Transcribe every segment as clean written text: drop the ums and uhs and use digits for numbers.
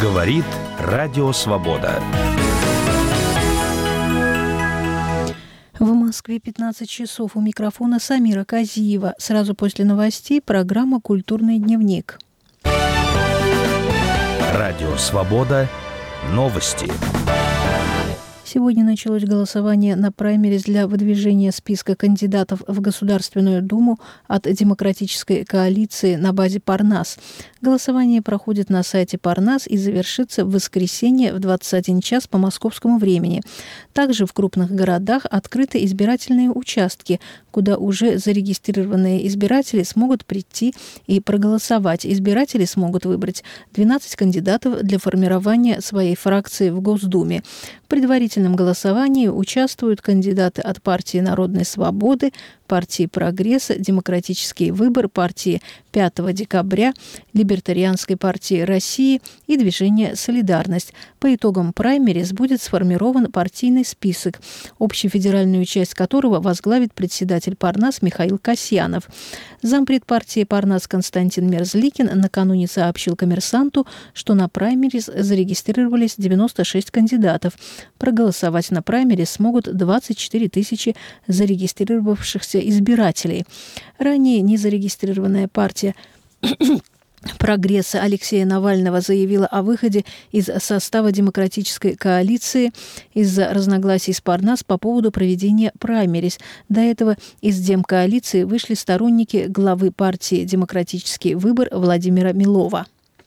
Говорит Радио Свобода. В Москве 15 часов. У микрофона Самира Казиева. Сразу после новостей программа «Культурный дневник». Радио Свобода. Новости. Сегодня началось голосование на праймериз для выдвижения списка кандидатов в Государственную Думу от Демократической коалиции на базе Парнас. Голосование проходит на сайте Парнас и завершится в воскресенье в 21 час по московскому времени. Также в крупных городах открыты избирательные участки, куда уже зарегистрированные избиратели смогут прийти и проголосовать. Избиратели смогут выбрать 12 кандидатов для формирования своей фракции в Госдуме. В предварительном голосовании участвуют кандидаты от партии Народной Свободы, партии Прогресса, Демократический выбор, партии 5 декабря, Либертарианской партии России и движения «Солидарность». По итогам праймериз будет сформирован партийный список, общефедеральную часть которого возглавит председатель Парнас Михаил Касьянов. Зампред партии Парнас Константин Мерзликин накануне сообщил «Коммерсанту», что на праймериз зарегистрировались 96 кандидатов. Проголосовать на праймериз смогут 24 тысячи зарегистрировавшихся избирателей. Ранее незарегистрированная партия «Прогресса» Алексея Навального заявила о выходе из состава Демократической коалиции из-за разногласий с Парнас по поводу проведения праймериз. До этого из Демкоалиции вышли сторонники главы партии «Демократический выбор» Владимира Милова.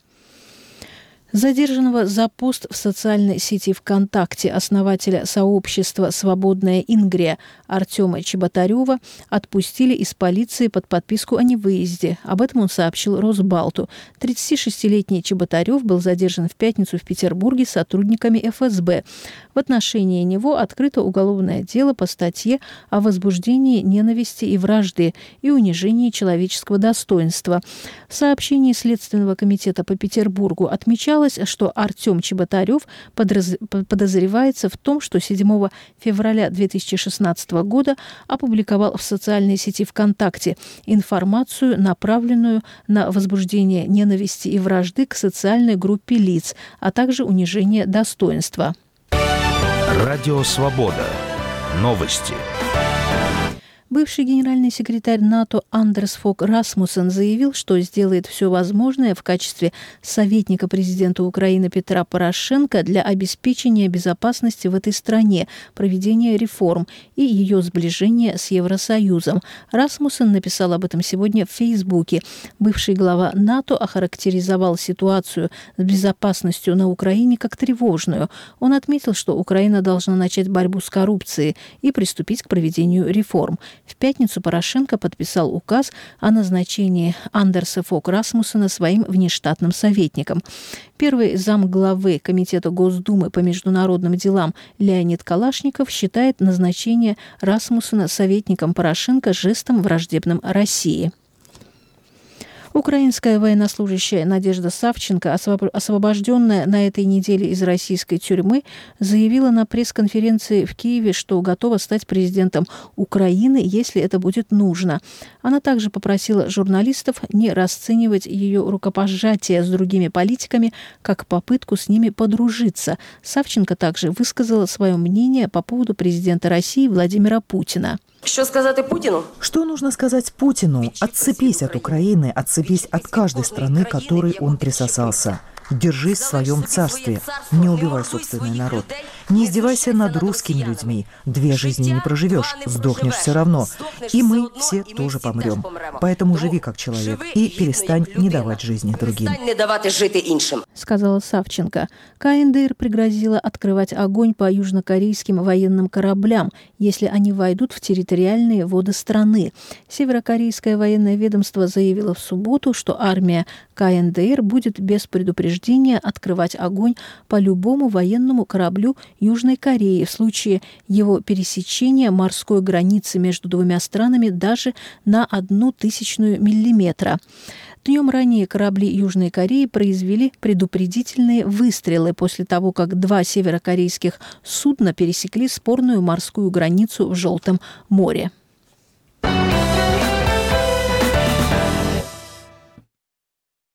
Задержанного за пост в социальной сети ВКонтакте основателя сообщества «Свободная Ингрия» Артема Чеботарева отпустили из полиции под подписку о невыезде. Об этом он сообщил Росбалту. 36-летний Чеботарев был задержан в пятницу в Петербурге сотрудниками ФСБ. В отношении него открыто уголовное дело по статье о возбуждении ненависти и вражды и унижении человеческого достоинства. В сообщении Следственного комитета по Петербургу отмечалось, что Артем Чеботарев подозревается в том, что 7 февраля 2016 года опубликовал в социальной сети ВКонтакте информацию, направленную на возбуждение ненависти и вражды к социальной группе лиц, а также унижение достоинства. Радио Свобода. Новости. Бывший генеральный секретарь НАТО Андерс Фог Расмуссен заявил, что сделает все возможное в качестве советника президента Украины Петра Порошенко для обеспечения безопасности в этой стране, проведения реформ и ее сближения с Евросоюзом. Расмуссен написал об этом сегодня в Фейсбуке. Бывший глава НАТО охарактеризовал ситуацию с безопасностью на Украине как тревожную. Он отметил, что Украина должна начать борьбу с коррупцией и приступить к проведению реформ. В пятницу Порошенко подписал указ о назначении Андерса Фог Расмуссена своим внештатным советником. Первый замглавы Комитета Госдумы по международным делам Леонид Калашников считает назначение Расмуссена советником Порошенко жестом враждебным России. Украинская военнослужащая Надежда Савченко, освобожденная на этой неделе из российской тюрьмы, заявила на пресс-конференции в Киеве, что готова стать президентом Украины, если это будет нужно. Она также попросила журналистов не расценивать ее рукопожатие с другими политиками как попытку с ними подружиться. Савченко также высказала свое мнение по поводу президента России Владимира Путина. Что нужно сказать Путину? Отцепись от Украины, отцепись от каждой страны, к которой он присосался. Держись в своем царстве, не убивай собственный народ. Не издевайся над русскими людьми. 2 жизни не проживешь, сдохнешь все равно. И мы все тоже помрем. Поэтому живи как человек и перестань не давать жизни другим. Сказала Савченко. КНДР пригрозила открывать огонь по южнокорейским военным кораблям, если они войдут в территориальные воды страны. Северокорейское военное ведомство заявило в субботу, что армия КНДР будет без предупреждения открывать огонь по любому военному кораблю Южной Кореи в случае его пересечения морской границы между двумя странами даже на 0,01 миллиметра. Днем ранее корабли Южной Кореи произвели предупредительные выстрелы после того, как 2 северокорейских судна пересекли спорную морскую границу в Желтом море.